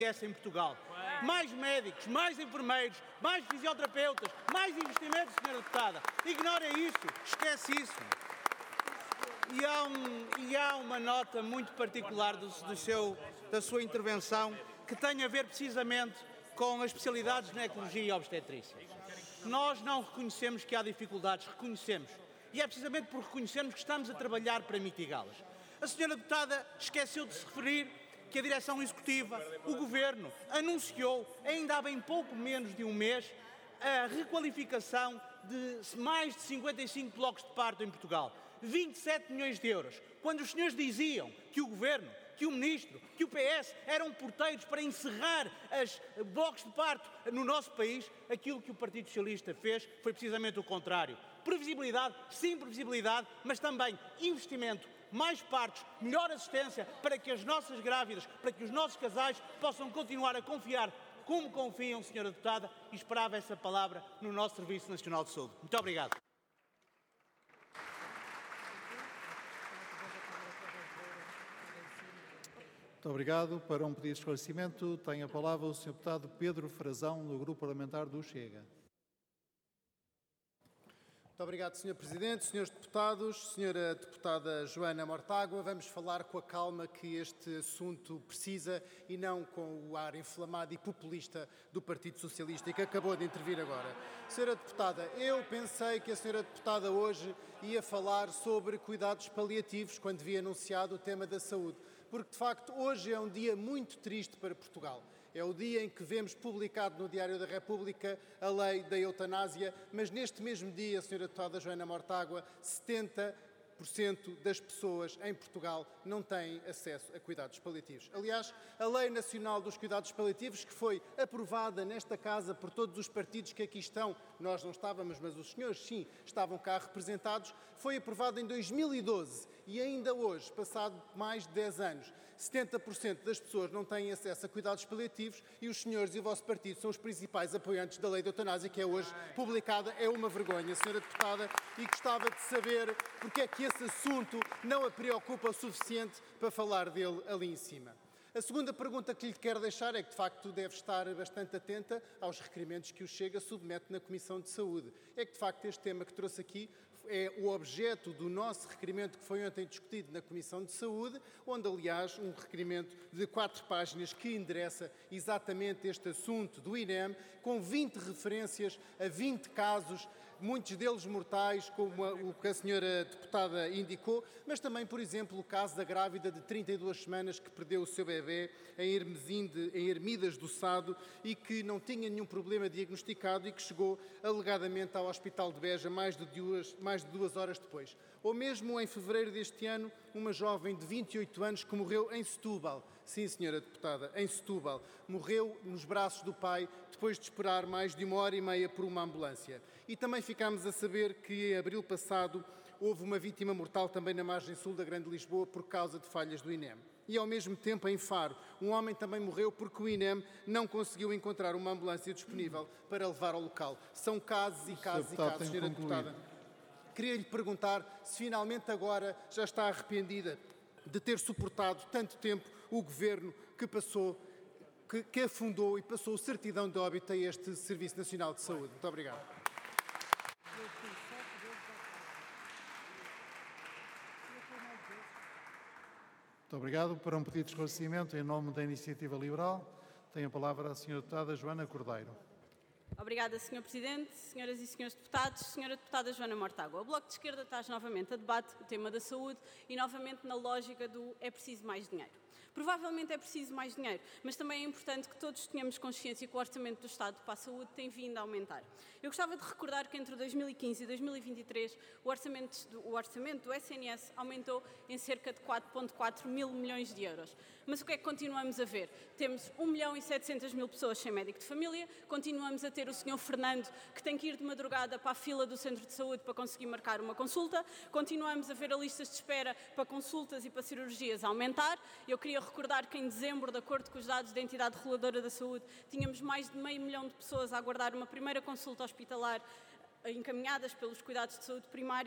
em Portugal. Mais médicos, mais enfermeiros, mais fisioterapeutas, mais investimentos, Sra. Deputada. Ignora isso, esquece isso. E há uma nota muito particular da sua intervenção que tem a ver precisamente com as especialidades de ginecologia e obstetrícia. Nós não reconhecemos que há dificuldades, reconhecemos. E é precisamente por reconhecermos que estamos a trabalhar para mitigá-las. A Sra. Deputada esqueceu de se referir que a Direção Executiva, o Governo, anunciou, ainda há bem pouco menos de um mês, a requalificação de mais de 55 blocos de parto em Portugal. 27 milhões de euros. Quando os senhores diziam que o Governo, que o Ministro, que o PS eram porteiros para encerrar os blocos de parto no nosso país, aquilo que o Partido Socialista fez foi precisamente o contrário. Previsibilidade, sim previsibilidade, mas também investimento, mais partos, melhor assistência para que as nossas grávidas, para que os nossos casais possam continuar a confiar como confiam, Sra. Deputada, e esperava essa palavra no nosso Serviço Nacional de Saúde. Muito obrigado. Muito obrigado. Para um pedido de esclarecimento, tem a palavra o Sr. Deputado Pedro Frazão, do Grupo Parlamentar do Chega. Muito obrigado, Sr. Presidente, Srs. Deputados, Sra. Deputada Joana Mortágua. Vamos falar com a calma que este assunto precisa e não com o ar inflamado e populista do Partido Socialista e que acabou de intervir agora. Sra. Deputada, eu pensei que a Sra. Deputada hoje ia falar sobre cuidados paliativos quando vi anunciado o tema da saúde, porque de facto hoje é um dia muito triste para Portugal. É o dia em que vemos publicado no Diário da República a lei da eutanásia, mas neste mesmo dia, Sra. Deputada Joana Mortágua, 70% das pessoas em Portugal não têm acesso a cuidados paliativos. Aliás, a Lei Nacional dos Cuidados Paliativos, que foi aprovada nesta Casa por todos os partidos que aqui estão, nós não estávamos, mas os senhores sim estavam cá representados, foi aprovada em 2012 e ainda hoje, passado mais de 10 anos, 70% das pessoas não têm acesso a cuidados paliativos e os senhores e o vosso partido são os principais apoiantes da lei da eutanásia que é hoje publicada. É uma vergonha, Sra. Deputada, e gostava de saber porque é que esse assunto não a preocupa o suficiente para falar dele ali em cima. A segunda pergunta que lhe quero deixar é que, de facto, deve estar bastante atenta aos requerimentos que o Chega submete na Comissão de Saúde. É que, de facto, este tema que trouxe aqui é o objeto do nosso requerimento que foi ontem discutido na Comissão de Saúde, onde, aliás, um requerimento de 4 páginas que endereça exatamente este assunto do INEM, com 20 referências a 20 casos, muitos deles mortais, como o que a senhora deputada indicou, mas também, por exemplo, o caso da grávida de 32 semanas que perdeu o seu bebê em Ermidas do Sado e que não tinha nenhum problema diagnosticado e que chegou alegadamente ao Hospital de Beja mais de 2 horas depois. Ou mesmo em fevereiro deste ano, uma jovem de 28 anos que morreu em Setúbal. Sim, senhora deputada, em Setúbal. Morreu nos braços do pai depois de esperar mais de 1h30 por uma ambulância. E também ficámos a saber que em abril passado houve uma vítima mortal também na margem sul da Grande Lisboa por causa de falhas do INEM. E ao mesmo tempo em Faro, um homem também morreu porque o INEM não conseguiu encontrar uma ambulância disponível para levar ao local. São casos e casos e casos, senhora deputada. Queria-lhe perguntar se finalmente agora já está arrependida de ter suportado tanto tempo o governo que afundou e passou certidão de óbito a este Serviço Nacional de Saúde. Muito obrigado. Muito obrigado. Para um pedido de esclarecimento, em nome da Iniciativa Liberal, tem a palavra a Sra. Deputada Joana Cordeiro. Obrigada, Sr. Presidente, senhoras e senhores deputados, Sra. Deputada Joana Mortágua. O Bloco de Esquerda traz novamente a debate o tema da saúde e novamente na lógica do é preciso mais dinheiro. Provavelmente é preciso mais dinheiro, mas também é importante que todos tenhamos consciência que o orçamento do Estado para a saúde tem vindo a aumentar. Eu gostava de recordar que entre 2015 e 2023 o orçamento do SNS aumentou em cerca de 4,4 mil milhões de euros. Mas o que é que continuamos a ver? Temos 1.700.000 pessoas sem médico de família, continuamos a ter o Sr. Fernando que tem que ir de madrugada para a fila do centro de saúde para conseguir marcar uma consulta, continuamos a ver as listas de espera para consultas e para cirurgias a aumentar. Eu queria recordar que em dezembro, de acordo com os dados da Entidade Reguladora da Saúde, tínhamos mais de 500.000 de pessoas a aguardar uma primeira consulta hospitalar encaminhadas pelos cuidados de saúde primários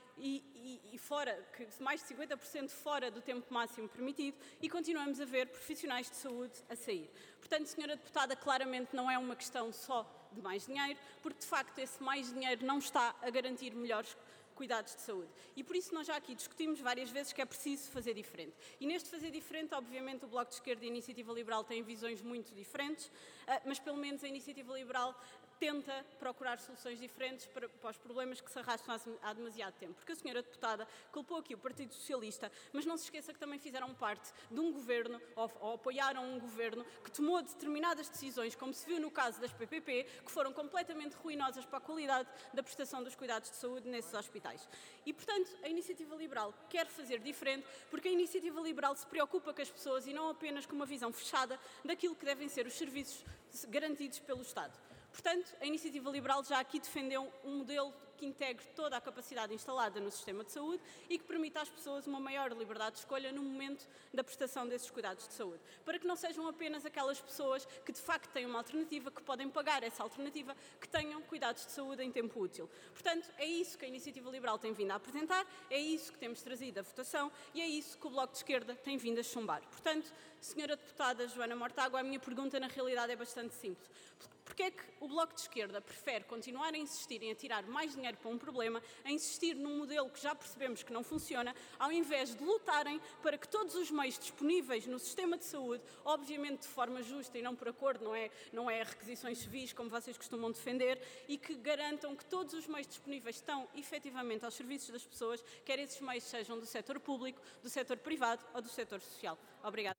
e fora, mais de 50% fora do tempo máximo permitido, e continuamos a ver profissionais de saúde a sair. Portanto, Sra. Deputada, claramente não é uma questão só de mais dinheiro, porque de facto esse mais dinheiro não está a garantir melhores cuidados de saúde. E por isso nós já aqui discutimos várias vezes que é preciso fazer diferente. E neste fazer diferente, obviamente, o Bloco de Esquerda e a Iniciativa Liberal têm visões muito diferentes, mas pelo menos a Iniciativa Liberal tenta procurar soluções diferentes para os problemas que se arrastam há demasiado tempo. Porque a senhora deputada culpou aqui o Partido Socialista, mas não se esqueça que também fizeram parte de um governo, ou apoiaram um governo, que tomou determinadas decisões, como se viu no caso das PPP, que foram completamente ruinosas para a qualidade da prestação dos cuidados de saúde nesses hospitais. E, portanto, a Iniciativa Liberal quer fazer diferente, porque a Iniciativa Liberal se preocupa com as pessoas e não apenas com uma visão fechada daquilo que devem ser os serviços garantidos pelo Estado. Portanto, a Iniciativa Liberal já aqui defendeu um modelo que integre toda a capacidade instalada no sistema de saúde e que permita às pessoas uma maior liberdade de escolha no momento da prestação desses cuidados de saúde. Para que não sejam apenas aquelas pessoas que de facto têm uma alternativa, que podem pagar essa alternativa, que tenham cuidados de saúde em tempo útil. Portanto, é isso que a Iniciativa Liberal tem vindo a apresentar, é isso que temos trazido à votação e é isso que o Bloco de Esquerda tem vindo a chumbar. Portanto, Sra. Deputada Joana Mortágua, a minha pergunta na realidade é bastante simples. Porquê é que o Bloco de Esquerda prefere continuar a insistir em atirar mais dinheiro para um problema, a insistir num modelo que já percebemos que não funciona, ao invés de lutarem para que todos os meios disponíveis no sistema de saúde, obviamente de forma justa e não por acordo, não é requisições civis, como vocês costumam defender, e que garantam que todos os meios disponíveis estão efetivamente aos serviços das pessoas, quer esses meios sejam do setor público, do setor privado ou do setor social. Obrigada.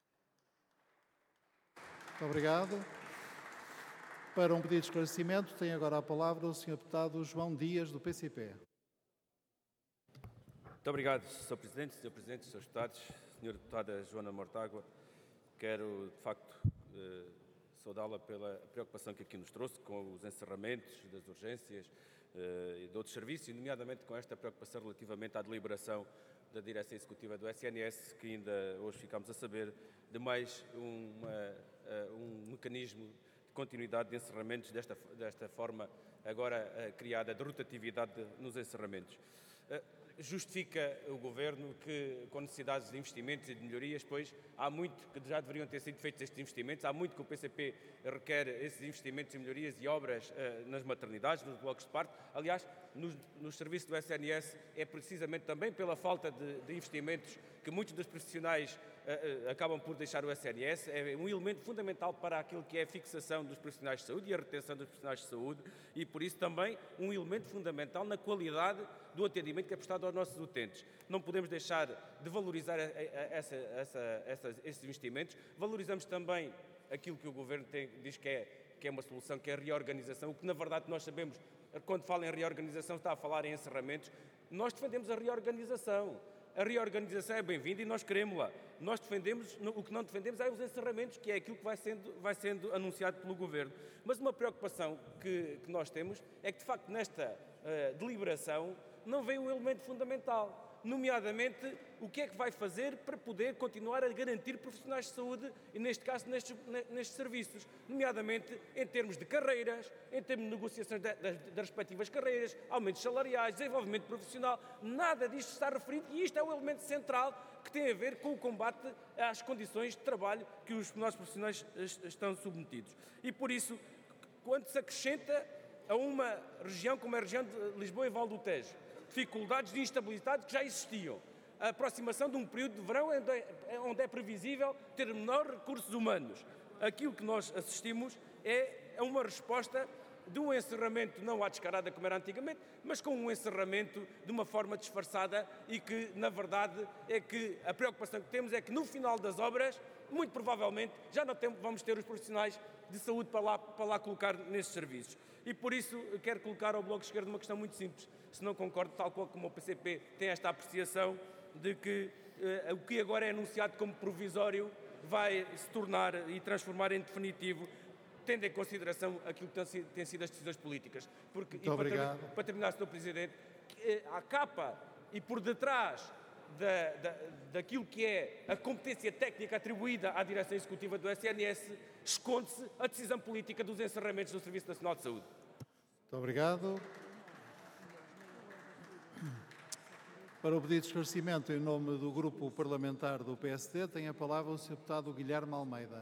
Muito obrigado. Para um pedido de esclarecimento, tem agora a palavra o Sr. Deputado João Dias, do PCP. Muito obrigado, Sr. Presidente, Srs. Deputados, Sra. Deputada Joana Mortágua. Quero, de facto, saudá-la pela preocupação que aqui nos trouxe com os encerramentos das urgências e de outros serviços, e nomeadamente com esta preocupação relativamente à deliberação da Direção Executiva do SNS, que ainda hoje ficámos a saber de mais um mecanismo de continuidade de encerramentos desta forma agora criada de rotatividade nos encerramentos. Justifica o Governo que, com necessidades de investimentos e de melhorias, pois há muito que já deveriam ter sido feitos estes investimentos, há muito que o PCP requer esses investimentos e melhorias e obras nas maternidades, nos blocos de parto. Aliás, nos serviços do SNS é precisamente também pela falta de investimentos que muitos dos profissionais acabam por deixar o SNS. É um elemento fundamental para aquilo que é a fixação dos profissionais de saúde e a retenção dos profissionais de saúde e, por isso, também um elemento fundamental na qualidade do atendimento que é prestado aos nossos utentes. Não podemos deixar de valorizar esses investimentos. Valorizamos também aquilo que o Governo diz que é uma solução, que é a reorganização, o que, na verdade, nós sabemos, quando fala em reorganização, está a falar em encerramentos. Nós defendemos a reorganização. A reorganização é bem-vinda e nós queremos-la. Nós defendemos, o que não defendemos é os encerramentos, que é aquilo que vai sendo anunciado pelo Governo. Mas uma preocupação que nós temos é que, de facto, nesta deliberação não vem um elemento fundamental, nomeadamente o que é que vai fazer para poder continuar a garantir profissionais de saúde, e neste caso nestes serviços, nomeadamente em termos de carreiras, em termos de negociações das respectivas carreiras, aumentos salariais, desenvolvimento profissional. Nada disto está referido e isto é um elemento central que tem a ver com o combate às condições de trabalho que os nossos profissionais estão submetidos. E por isso, quando se acrescenta a uma região como a região de Lisboa e Val do Tejo dificuldades de instabilidade que já existiam, a aproximação de um período de verão onde é previsível ter menor recursos humanos, aquilo que nós assistimos é uma resposta de um encerramento não à descarada como era antigamente, mas com um encerramento de uma forma disfarçada e que, na verdade, é que a preocupação que temos é que no final das obras, muito provavelmente, já não vamos ter os profissionais de saúde para lá colocar nesses serviços. E por isso quero colocar ao Bloco de Esquerda uma questão muito simples. Se não concordo, tal qual como o PCP tem esta apreciação de que o que agora é anunciado como provisório vai se tornar e transformar em definitivo, tendo em consideração aquilo que têm sido as decisões políticas. Porque, muito obrigado. Para terminar, Sr. Presidente, à capa e por detrás daquilo que é a competência técnica atribuída à Direção Executiva do SNS, esconde-se a decisão política dos encerramentos do Serviço Nacional de Saúde. Muito obrigado. Para o pedido de esclarecimento, em nome do Grupo Parlamentar do PSD, tem a palavra o Sr. Deputado Guilherme Almeida.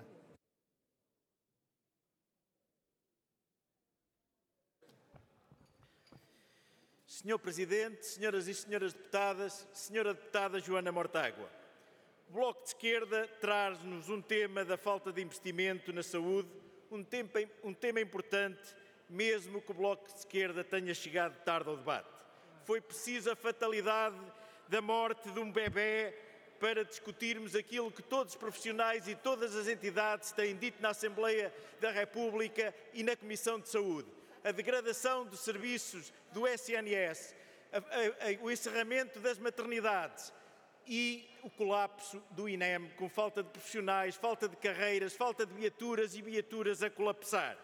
Senhor Presidente, senhoras e senhores deputadas, senhora deputada Joana Mortágua, o Bloco de Esquerda traz-nos um tema da falta de investimento na saúde, um tema importante, mesmo que o Bloco de Esquerda tenha chegado tarde ao debate. Foi preciso a fatalidade da morte de um bebê para discutirmos aquilo que todos os profissionais e todas as entidades têm dito na Assembleia da República e na Comissão de Saúde. A degradação dos serviços do SNS, o encerramento das maternidades e o colapso do INEM, com falta de profissionais, falta de carreiras, falta de viaturas e viaturas a colapsar.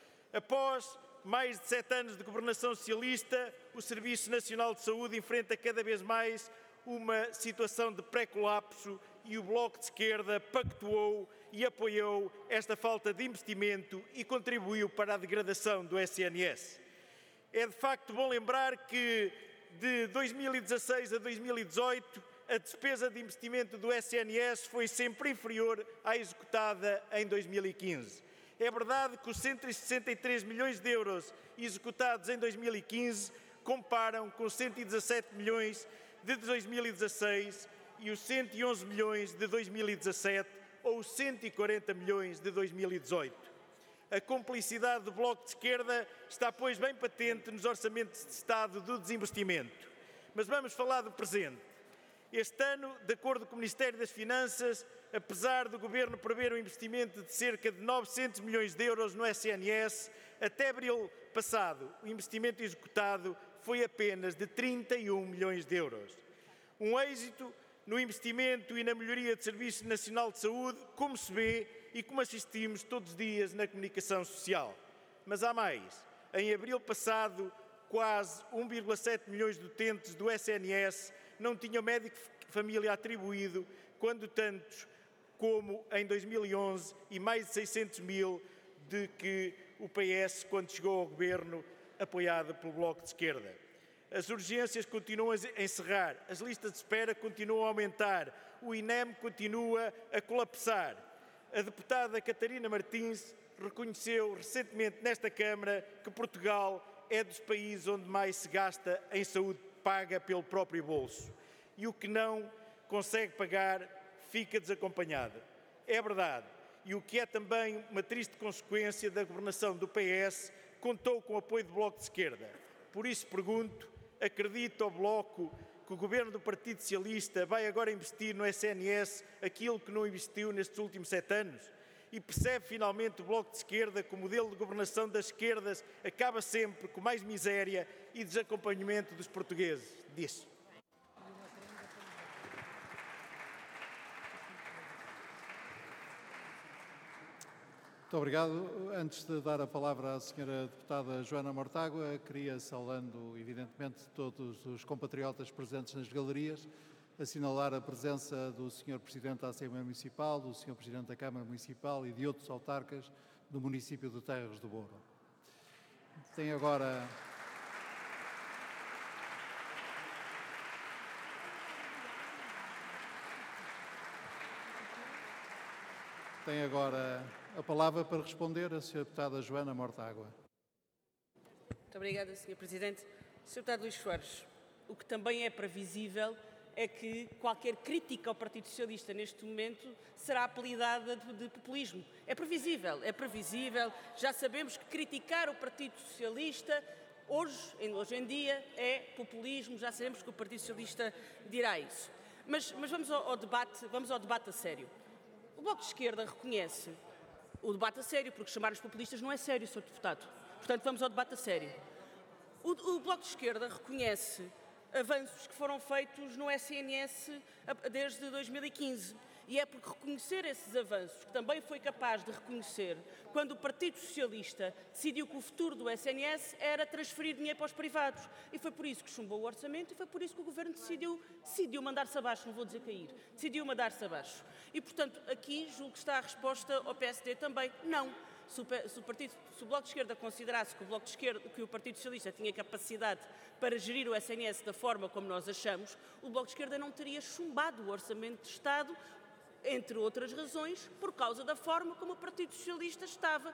Após mais de 7 anos de governação socialista, o Serviço Nacional de Saúde enfrenta cada vez mais uma situação de pré-colapso e o Bloco de Esquerda pactuou e apoiou esta falta de investimento e contribuiu para a degradação do SNS. É de facto bom lembrar que de 2016 a 2018 a despesa de investimento do SNS foi sempre inferior à executada em 2015. É verdade que os 163 milhões de euros executados em 2015 comparam com 117 milhões de 2016 e os 111 milhões de 2017 ou os 140 milhões de 2018. A cumplicidade do Bloco de Esquerda está, pois, bem patente nos orçamentos de Estado do desinvestimento. Mas vamos falar do presente. Este ano, de acordo com o Ministério das Finanças, apesar do Governo prever um investimento de cerca de 900 milhões de euros no SNS, até abril passado, o investimento executado foi apenas de 31 milhões de euros. Um êxito no investimento e na melhoria do Serviço Nacional de Saúde, como se vê e como assistimos todos os dias na comunicação social. Mas há mais. Em abril passado, quase 1,7 milhões de utentes do SNS não tinham médico de família atribuído, quando tantos como em 2011 e mais de 600 mil de que o PS, quando chegou ao governo, apoiado pelo Bloco de Esquerda. As urgências continuam a encerrar, as listas de espera continuam a aumentar, o INEM continua a colapsar. A deputada Catarina Martins reconheceu recentemente nesta Câmara que Portugal é dos países onde mais se gasta em saúde paga pelo próprio bolso. E o que não consegue pagar fica desacompanhado. É verdade. E o que é também uma triste consequência da governação do PS, contou com o apoio do Bloco de Esquerda. Por isso pergunto, acredita o Bloco que o governo do Partido Socialista vai agora investir no SNS aquilo que não investiu nestes últimos 7 anos? E percebe finalmente o Bloco de Esquerda que o modelo de governação das esquerdas acaba sempre com mais miséria e desacompanhamento dos portugueses? Disso. Muito obrigado. Antes de dar a palavra à senhora deputada Joana Mortágua, queria, saudando evidentemente todos os compatriotas presentes nas galerias, assinalar a presença do Sr. Presidente da Assembleia Municipal, do Sr. Presidente da Câmara Municipal e de outros autarcas do município de Terras do Douro. Tem agora a palavra para responder a Sra. Deputada Joana Mortágua. Muito obrigada, Sr. Presidente. Sr. Deputado Luís Soares, o que também é previsível é que qualquer crítica ao Partido Socialista neste momento será apelidada de populismo. É previsível. Já sabemos que criticar o Partido Socialista hoje em dia é populismo, já sabemos que o Partido Socialista dirá isso. Mas vamos ao debate a sério. O Bloco de Esquerda reconhece o debate a sério, porque chamar-nos populistas não é sério, Sr. Deputado. Portanto, vamos ao debate a sério. O Bloco de Esquerda reconhece avanços que foram feitos no SNS desde 2015. E é porque reconhecer esses avanços, que também foi capaz de reconhecer quando o Partido Socialista decidiu que o futuro do SNS era transferir dinheiro para os privados. E foi por isso que chumbou o orçamento e foi por isso que o Governo decidiu mandar-se abaixo, não vou dizer cair, decidiu mandar-se abaixo. E, portanto, aqui julgo que está a resposta ao PSD também. Não. se o Bloco de Esquerda considerasse que o Partido Socialista tinha capacidade para gerir o SNS da forma como nós achamos, o Bloco de Esquerda não teria chumbado o Orçamento de Estado, entre outras razões, por causa da forma como o Partido Socialista estava